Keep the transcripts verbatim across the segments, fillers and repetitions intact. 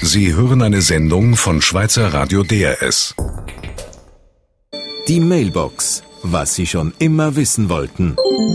Sie hören eine Sendung von Schweizer Radio D R S. Die Mailbox. Was Sie schon immer wissen wollten.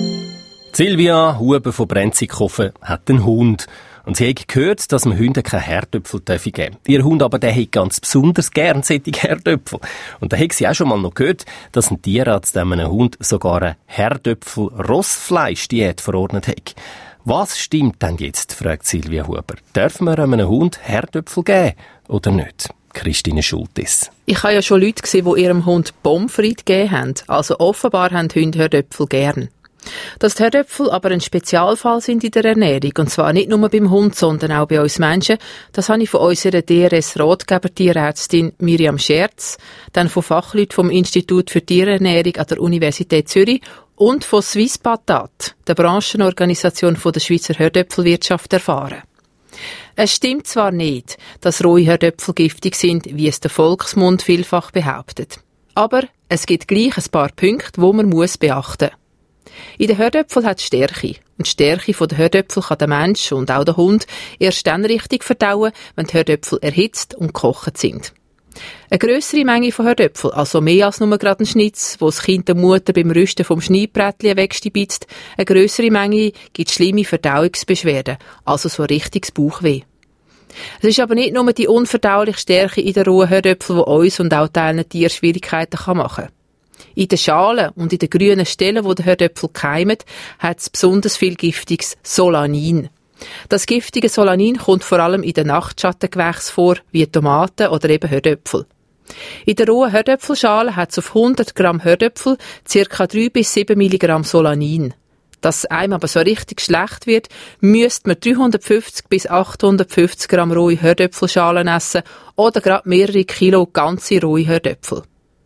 Silvia Huber von Brenzikofen hat einen Hund. Und sie hat gehört, dass man Hunden keine Herdöpfel geben dürfen. Ihr Hund aber, der hat ganz besonders gern solche Herdöpfel. Und da hat sie auch schon mal noch gehört, dass ein Tierarzt einem Hund sogar eine Herdöpfel-Rossfleisch-Diät verordnet hat. Was stimmt denn jetzt, fragt Silvia Huber. Dürfen wir einem Hund Herdöpfel geben oder nicht? Christine Schultis. Ich habe ja schon Leute gesehen, die ihrem Hund Pommes frites gegeben haben. Also offenbar haben Hunde Herdöpfel gern. Dass die Herdöpfel aber ein Spezialfall sind in der Ernährung, und zwar nicht nur beim Hund, sondern auch bei uns Menschen, das habe ich von unserer D R S-Ratgeber-Tierärztin Miriam Scherz, dann von Fachleuten vom Institut für Tierernährung an der Universität Zürich und von Swisspatat, der Branchenorganisation der Schweizer Herdöpfelwirtschaft, erfahren. Es stimmt zwar nicht, dass rohe Herdöpfel giftig sind, wie es der Volksmund vielfach behauptet. Aber es gibt gleich ein paar Punkte, die man muss beachten muss. In den Herdöpfeln hat es Stärke. Und die Stärke der Herdöpfel kann der Mensch und auch der Hund erst dann richtig verdauen, wenn die Herdöpfel erhitzt und gekocht sind. Eine grössere Menge von Herdöpfeln, also mehr als nur gerade ein Schnitz, wo das Kind der Mutter beim Rüsten vom Schneidbrettchen wegstibitzt, eine grössere Menge gibt schlimme Verdauungsbeschwerden, also so ein richtiges Bauchweh. Es ist aber nicht nur die unverdauliche Stärke in den rohen Herdöpfeln, die uns und auch Teilen Tieren Schwierigkeiten machen kann. In den Schalen und in den grünen Stellen, wo der Herdöpfel keimen, hat es besonders viel giftiges Solanin. Das giftige Solanin kommt vor allem in den Nachtschattengewächsen vor, wie Tomaten oder eben Herdöpfel. In der rohen Herdöpfelschale hat es auf hundert Gramm Herdöpfel ca. drei bis sieben Milligramm Solanin. Dass einem aber so richtig schlecht wird, müsste man dreihundertfünfzig bis achthundertfünfzig Gramm rohe Herdöpfelschalen essen oder gerade mehrere Kilo ganze rohe Herdöpfel.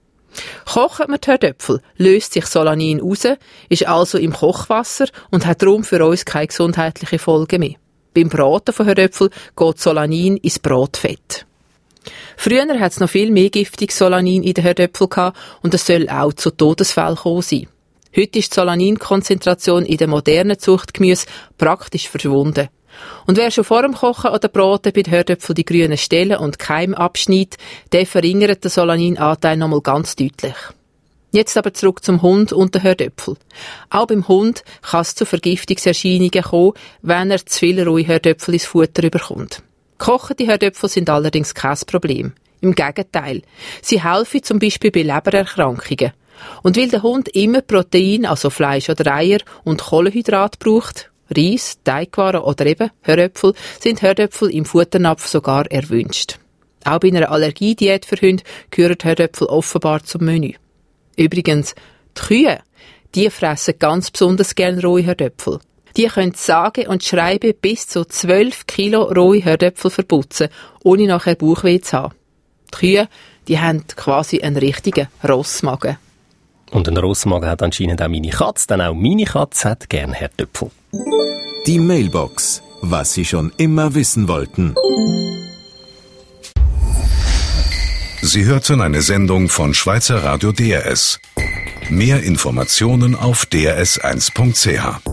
Kocht man die Herdöpfel, löst sich Solanin raus, ist also im Kochwasser und hat darum für uns keine gesundheitlichen Folgen mehr. Beim Braten von Herdöpfel geht Solanin ins Bratfett. Früher hat es noch viel mehr giftiges Solanin in den Herdöpfeln gehabt und es soll auch zu Todesfällen gekommen sein. Heute ist die Solaninkonzentration in den modernen Zuchtgemüse praktisch verschwunden. Und wer schon vor dem Kochen oder Braten bei den Herdöpfeln die grünen Stellen und Keime abschneidet, der verringert den Solaninanteil nochmal ganz deutlich. Jetzt aber zurück zum Hund und den Herdöpfel. Auch beim Hund kann es zu Vergiftungserscheinungen kommen, wenn er zu viele rohe Herdöpfel ins Futter überkommt. Gekochte Herdöpfel sind allerdings kein Problem. Im Gegenteil. Sie helfen zum Beispiel bei Lebererkrankungen. Und weil der Hund immer Protein, also Fleisch oder Eier und Kohlenhydrat braucht, Reis, Teigwaren oder eben Herdöpfel, sind Herdöpfel im Futternapf sogar erwünscht. Auch bei einer Allergiediät für Hunde gehören Herdöpfel offenbar zum Menü. Übrigens, die Kühe, die fressen ganz besonders gerne rohe Herdöpfel. Die können sage und schreiben bis zu zwölf Kilo rohe Herdöpfel verputzen, ohne nachher Bauchweh zu haben. Die Kühe, die haben quasi einen richtigen Rossmagen. Und ein Rossmagen hat anscheinend auch meine Katze, denn auch meine Katze hat gerne Herdöpfel. Die Mailbox. Was Sie schon immer wissen wollten. Sie hörten eine Sendung von Schweizer Radio D R S. Mehr Informationen auf d r s eins punkt c h.